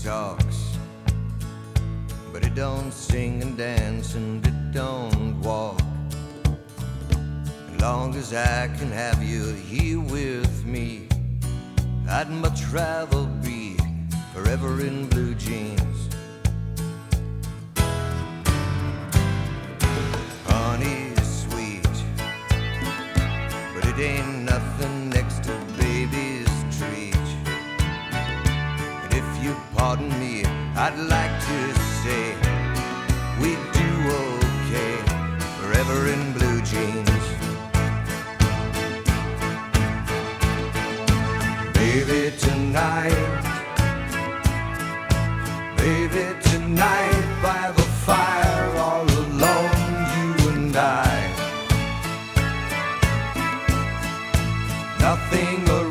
talks, but it don't sing and dance and it don't walk. As long as I can have you here with me, I'd much rather be forever in blue jeans. Honey's sweet, but it ain't nothing next to baby's treat. And if you pardon me, I'd like to say we do okay forever in blue jeans. Baby, tonight, baby, tonight, by the fire, all alone, you and I. Nothing